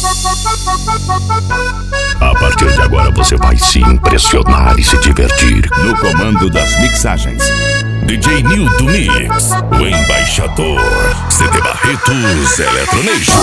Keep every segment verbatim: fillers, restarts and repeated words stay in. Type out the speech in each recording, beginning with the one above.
A partir de agora você vai se impressionar e se divertir. No comando das mixagens, D J Nildo Mix, o embaixador. C D Barretos Eletronejo.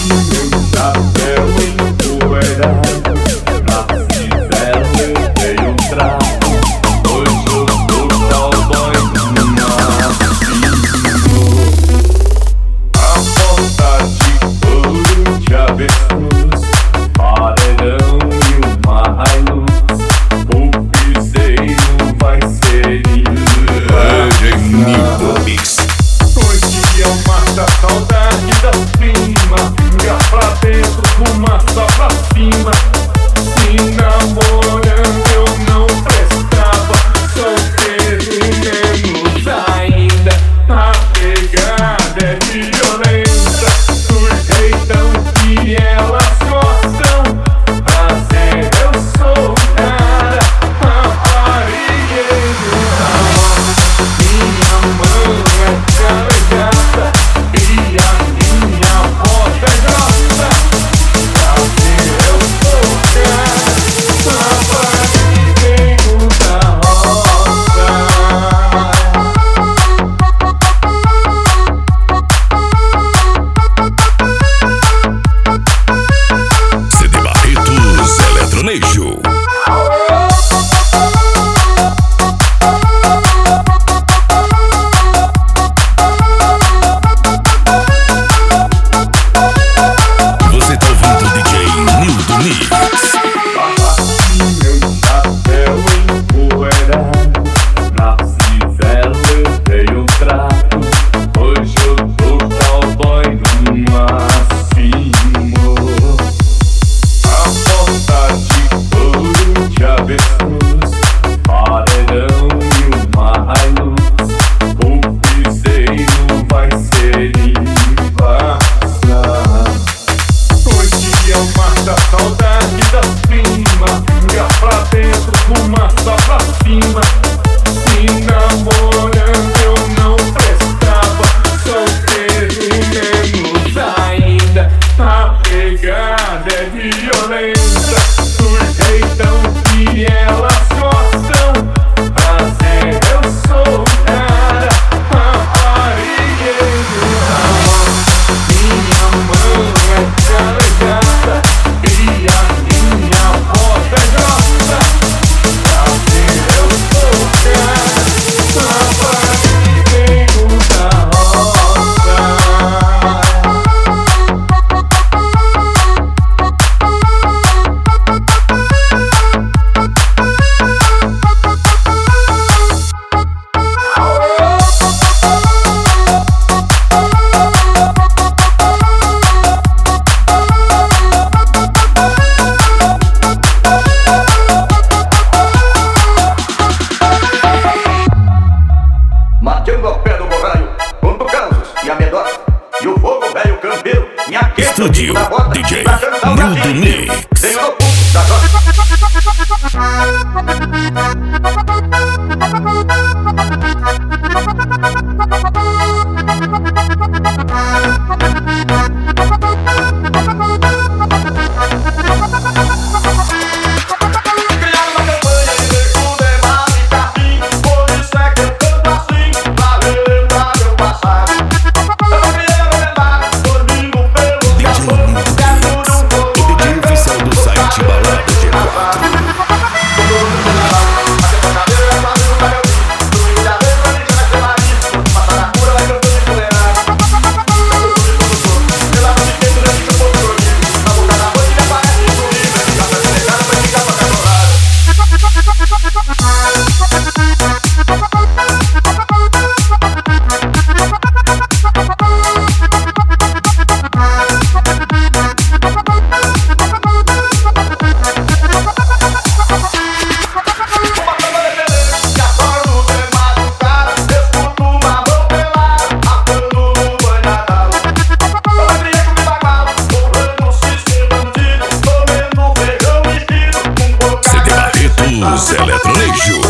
Estúdio D J Nildo Mix. Eletronejo.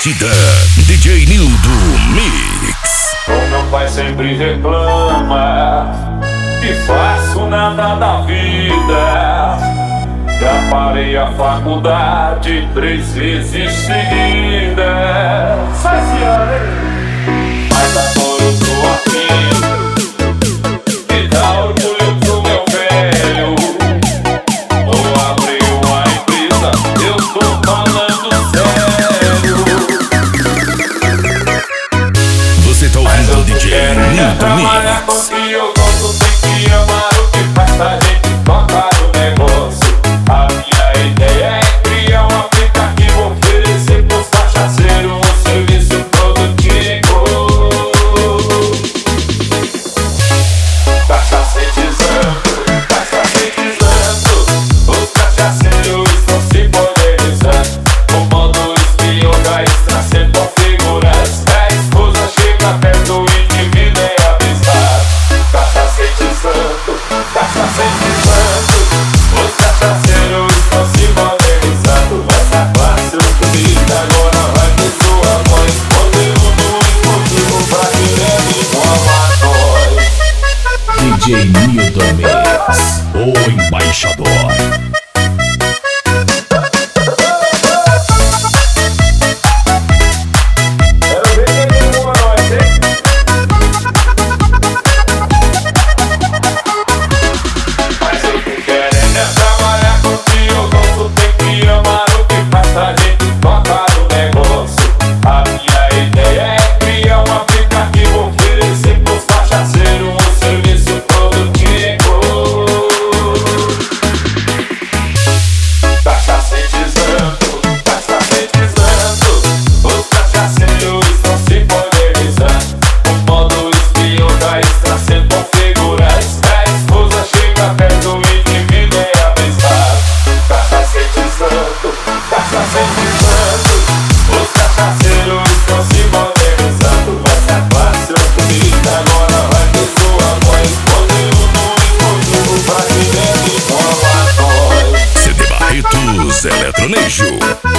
batida, D J Nildo Mix. O meu pai sempre reclama que faço nada da vida. Já parei a faculdade três vezes seguidas. Mas agora eu tô afim e dá orgulho pro meu velho. Vou abrir uma empresa, eu tô falando sério. Você tá ouvindo o D J Nildo Trabalhar com o Mix. que eu gosto, tem que amar o que faz a gente tocar o negócio. A minha ideia é criar um aplicativo, oferecer pros cachaceiros um serviço produtivo. Cachacetizando, cachacetizando, os cachaceiros estão se modernizando. O modo espião já está sendo configurado. A esposa chega perto e divide e avisar. Cachacetizando, cachacetizando, os cachaceiros estão se modernizando. Essa classe unida agora vai ter sua voz. Conteúdo exclusivo pra quem é igual a nós. D J Nildo Mix, o embaixador. Quero ver quem tem uma nós, hein? Mas eu tô querendo é trabalhar com o que eu gosto. Tem que amar o que faz a gente tocar o negócio. A minha ideia é criar um aplicativo, oferecer pros cachaceiros um serviço produtivo. Cachacetizando, cachacetizando, os cachaceiros estão se modernizando. O modo espião já está sendo configurado. A esposa chega perto e divide e avisar. Cachacetizando, cachacetizando, os cachaceiros estão se modernizando. Essa classe unida agora vai ter sua voz. Conteúdo exclusivo pra quem é igual a nós. C D Barretos Eletronejo.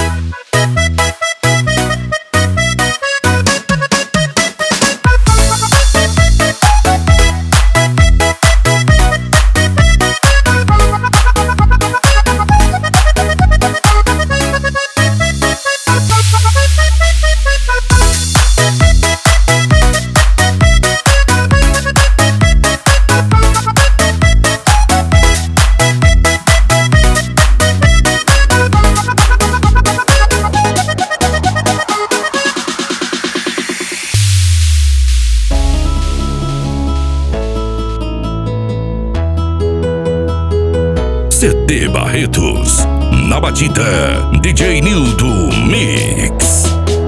C D Barretos, na batida, D J Nildo Mix.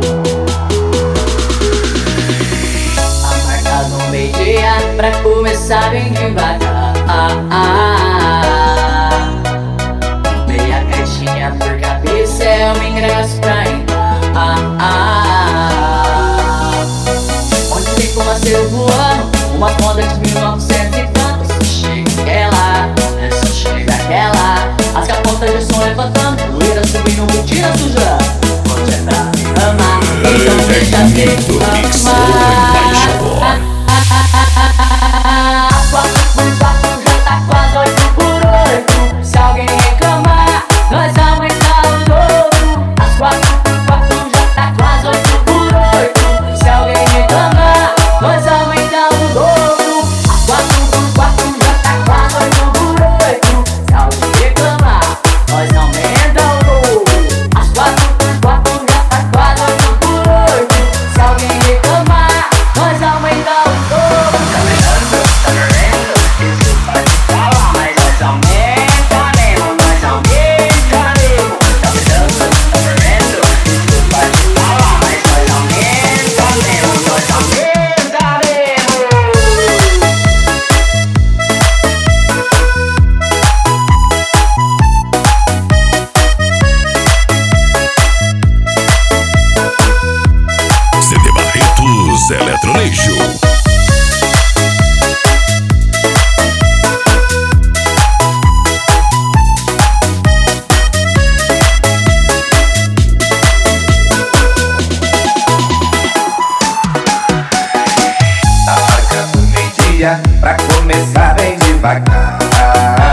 Amargado no meio-dia pra começar bem devagar. Ah, ah, ah. Meia caixinha por cabeça é um ingresso pra entrar. Ah, ah, ah. Onde tem fumaceiro voando, uma onda de mil e novecentos e tantos. Chega aquela, é só chega aquela. As capotas de som levantando, poeira subindo, rotina suja. Pode entrar e amar, então deixa Nildo Mix, o embaixador. As quatro por quatro já tá quase oito por oito. Se alguém reclamar, nós aumentar o dobro. As quatro por quatro já tá quase oito por oito. Se alguém reclamar, nós aumentar o dobro. As quatro por quatro já tá quase oito por oito. Se alguém reclamar, nós aumenta o dobro. As quatro por quatro já tá quase oito por oito. Se alguém reclamar,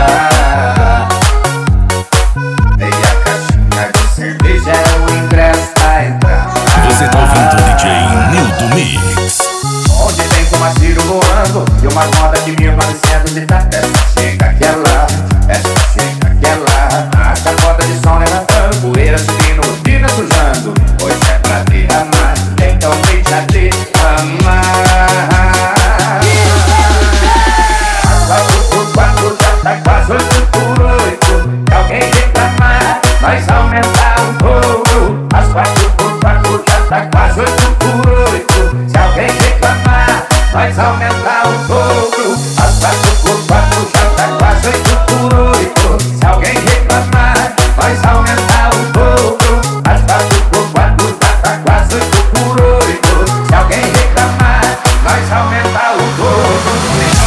Meia caixinha de cerveja é o ingresso pra entrar. Você tá ouvindo o D J Nildo Mix. Onde tem fumaciro voando e uma moda de mil e novecentos e tá. Essa chega que é lá, essa chega que é lá. A capota de som levantando, poeira subindo, tira sujando. Hoje é pra derramar, então deixa de amar. Quatro por quatro já tá quase oito por oito. Se alguém reclamar, nós aumentar um pouco. As quatro por quatro já tá quase oito por oito. Se alguém reclamar, nós aumentar um pouco. As quatro por quatro já tá quase oito por oito. Se alguém reclamar, nós aumentar um pouco. As quatro por quatro já tá quase oito por oito. Se alguém reclamar, nós aumentar um pouco.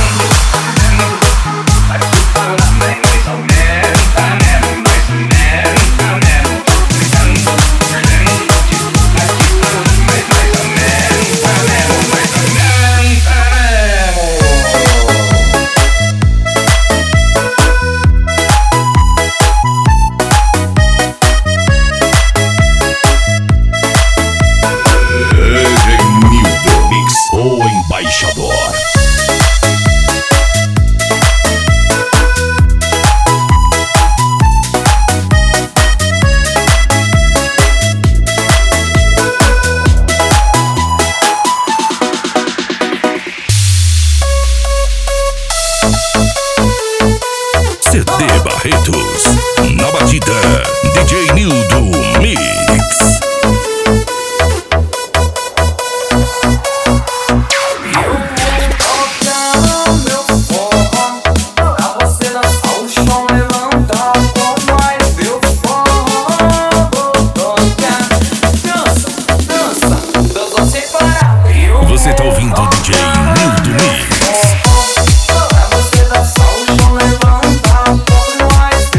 O embaixador. C D Barretos, na batida, D J Nildo Mix. Você tá ouvindo o D J Nildo Mix. Pra você dançar o chão, levanta um pouco mais.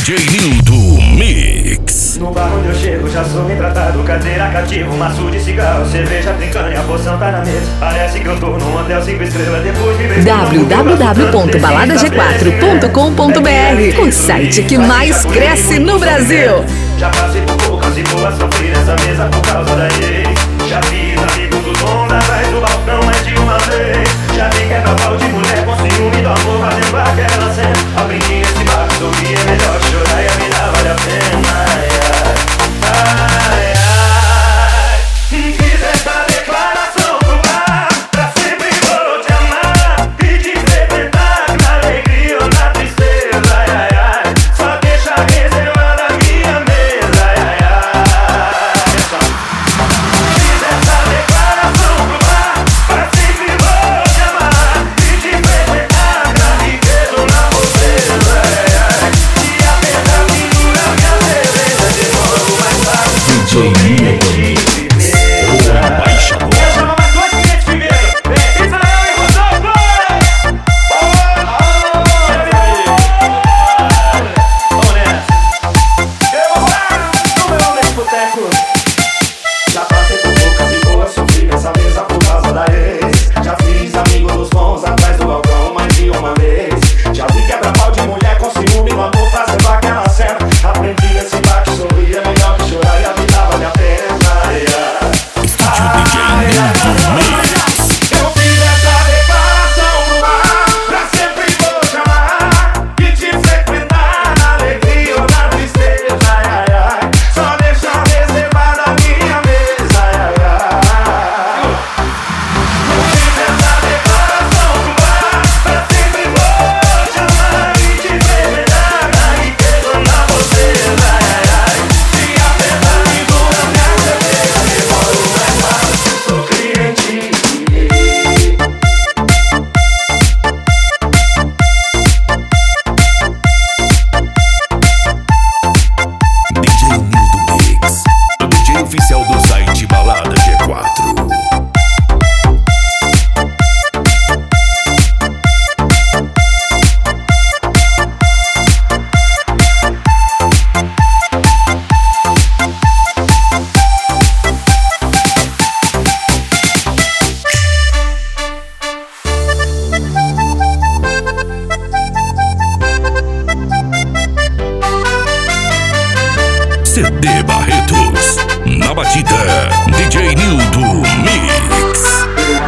D J Nildo Mix. No bar onde eu chego já sou bem tratado. Cadeira cativo, maço de cigarro, cerveja trincando e a poção tá na mesa. Parece que eu tô num hotel cinco estrelas depois de ver w w w ponto balada g quatro ponto com ponto b r, o site que mais cresce no Brasil. Já passei por poucas e boas, sofri nessa mesa por causa da ex. Já fiz amigos dos bons atrás do balcão mais de uma vez. Já vi quebra-pau de mulher com ciúme do amor fazendo aquela cena. Aprendi esse bar, sorrir é melhor que chorar e a vida vale a pena. Ai, ai, ai, ai. Fiz essa declaração pro bar, pra sempre vou te amar e te frequentar na alegria ou na tristeza. Ai, ai, ai. Só deixa reservada a minha mesa. Ai, ai, ai. Fiz essa declaração pro bar, pra sempre vou te amar e te frequentar na riqueza ou na pobreza. Ai, ai. Se a perda pendura minha cerveja, demoro mais fácil. D J Nildo Embaixador. Quero chamar mais dois clientes primeiro. Vem, Israel e Rodolfo! Vamos nessa. Eu vou lá no meu nesse boteco. Já passei por poucas e boas, sofri nessa mesa por causa da ex. Já fiz amigos dos bons atrás do balcão mais de uma vez. Já vi quebra-pau de mulher com ciúme no amor fazendo aquela cena. Aprendi nesse bar que sorrir é melhor que chorar e a vida vale a pena. Estúdio D J Nildo Mix. Eu fiz essa declaração no ar, pra sempre vou te amar e te frequentar na alegria ou na tristeza. Ai, ai, ai. Só deixa reservada a minha mesa. Ai, ai, ai. Eu fiz essa declaração no ar, pra sempre vou te amar e te frequentar na riqueza ou na pobreza. Ai, ai, ai. Se a perda pendura minha cerveja, demoro mais fácil. Sou cliente. D J Nildo Mix, o D J oficial do site Balada G quatro. C D Barretos, na batida, D J Nildo Mix.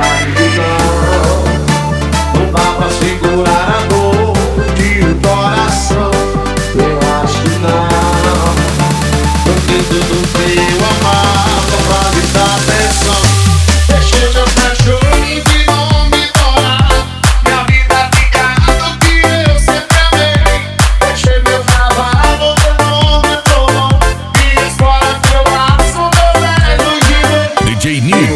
Não dá pra segurar a dor de um coração. Eu acho que não, porque tudo veio amar pra me dar atenção. Deixei meu cachorro e não me torar. Minha vida ficada do que eu sempre amei. Deixei meu cavalo, meu nome pro mão. E escola meu braço, meu velho de ver. D J Nildo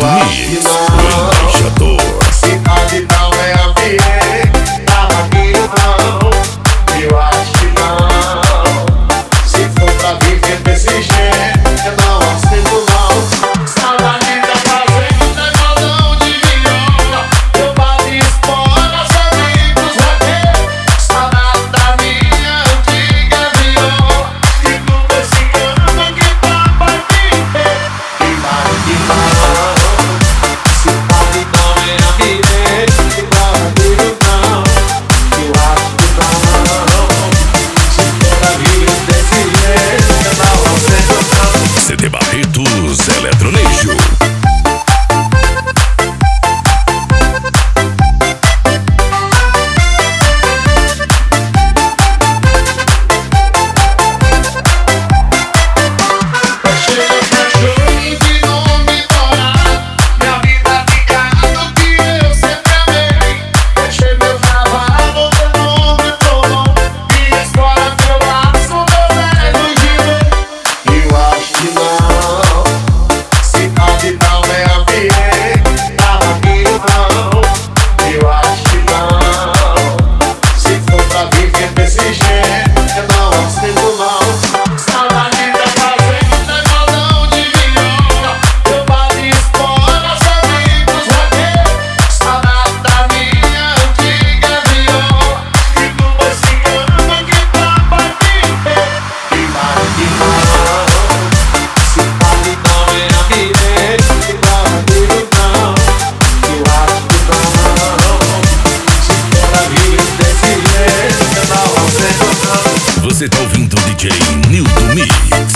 Você tá ouvindo o D J Nildo Mix.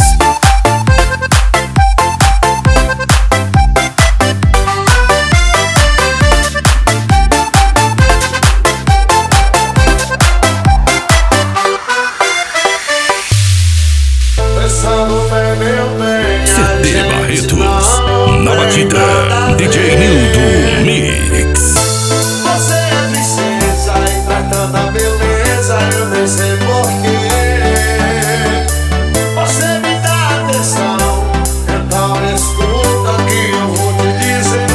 C D Barretos, na batida, D J Nildo Mix. Você é princesa e traz tanta beleza, eu nem sei porquê. Você me dá atenção, então escuta que eu vou te dizer.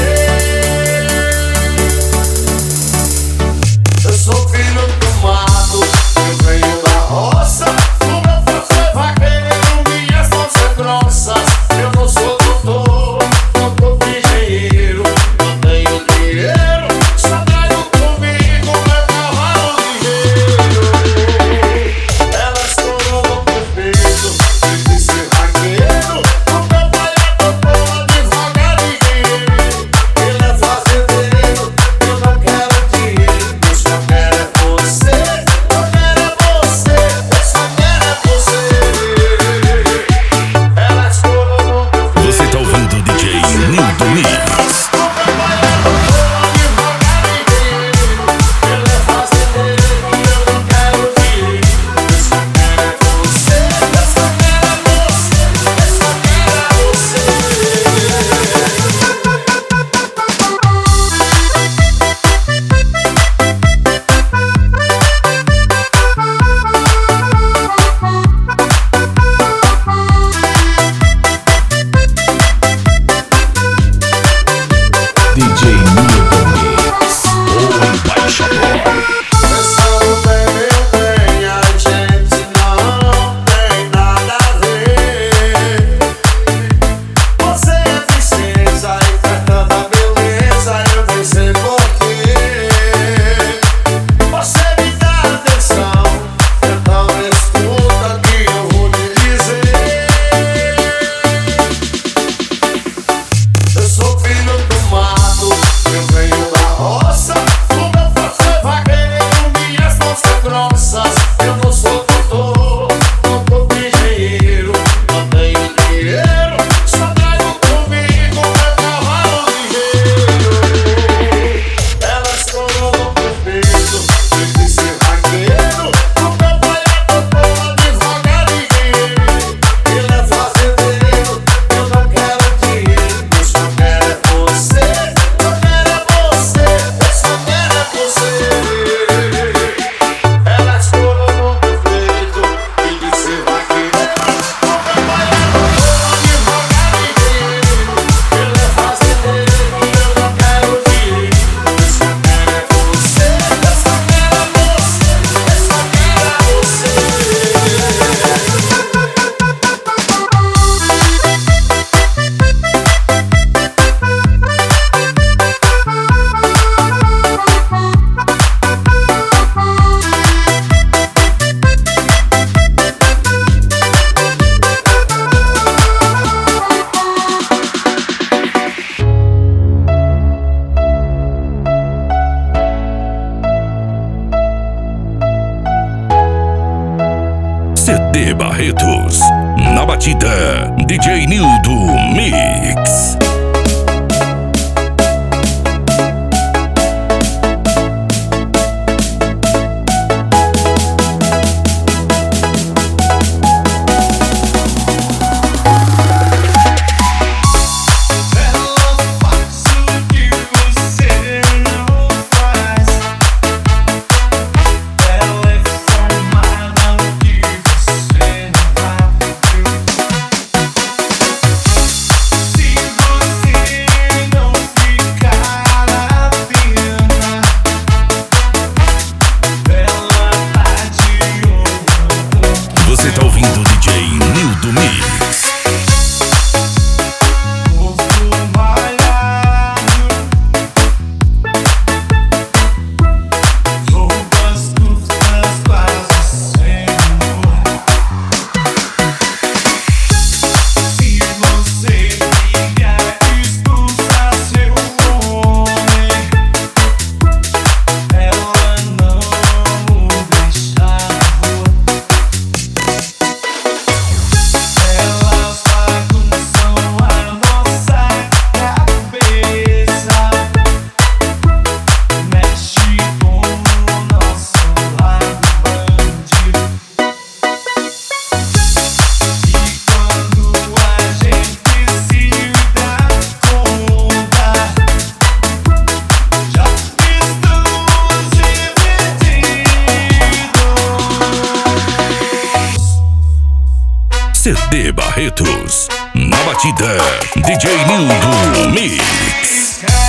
Eu sou filho do mato, eu venho da roça. O meu pai foi vaqueiro, minhas mãos são grossas. Eu não sou doutor, não sou engenheiro, não tenho dinheiro, só trago comigo meu cavalo ligeiro. Ela estourou no prefeito, de ser vaqueiro. O meu pai é doutor, advogado engenheiro. Ele é fazendeiro, eu não quero dinheiro, eu só quero é você. Eu quero é você, eu só quero é você. Ela estourou no prefeito. Você tá ouvindo o D J Nildo Mix. D J Nildo Mix, o embaixador. Pensando bem, meu bem, a gente não tem nada a ver. Você é princesa e traz tanta beleza, eu nem sei porquê. Você me dá atenção, então escuta que eu vou te dizer. Eu sou filho do mato, eu venho da roça. O meu pai foi vaqueiro, minhas mãos são grossas. Eu não sou doutor, não sou engenheiro, não tenho dinheiro, só trago comigo meu cavalo ligeiro. Ela estourou no prefeito, de ser vaqueiro. O meu pai é doutor, advogado engenheiro. Ele é fazendeiro, eu não quero dinheiro, eu só quero é você. Eu quero é você, eu só quero é você. Ela estourou no prefeito, de ser vaqueiro. O meu pai é doutor, advogado engenheiro. Ele é fazendeiro, eu não quero dinheiro, eu só quero é você. Eu só quero é você, eu só quero é você. C D Barretos, na batida, D J Nildo Mix. Se C D Barretos. Na batida, D J Nil do Mix.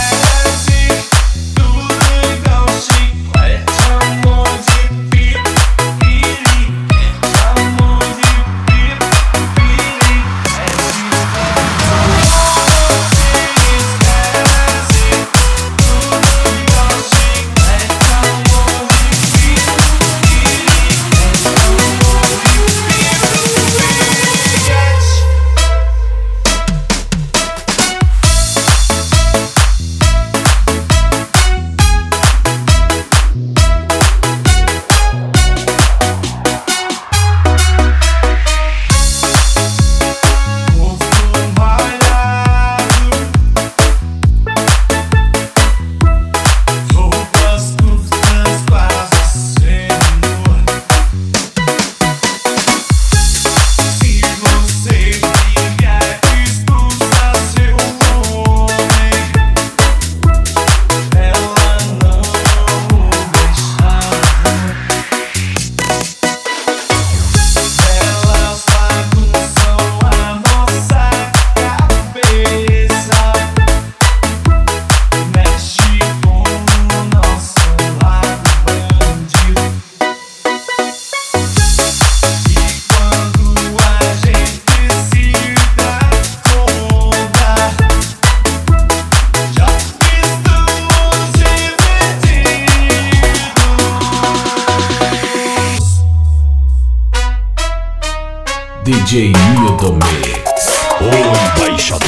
D J Nil do Mix, o embaixador.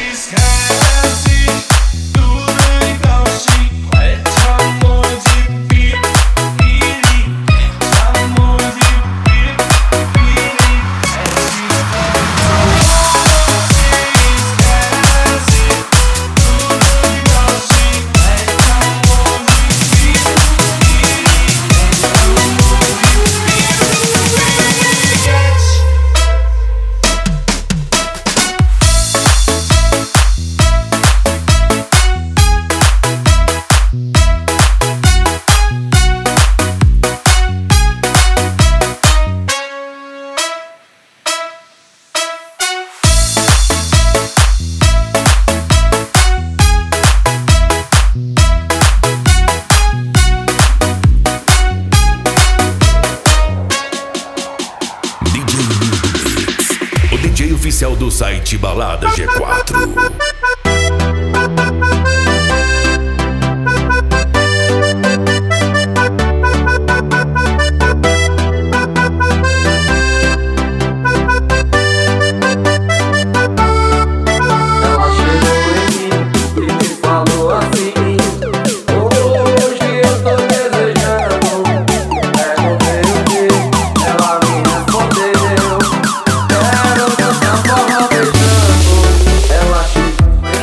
D J oficial do site Balada G quatro. Ela chegou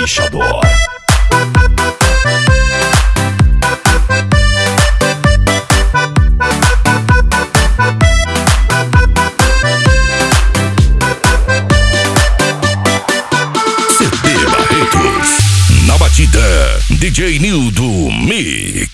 Embaixador. C D Barretos. Na batida, D J Nildo Mix.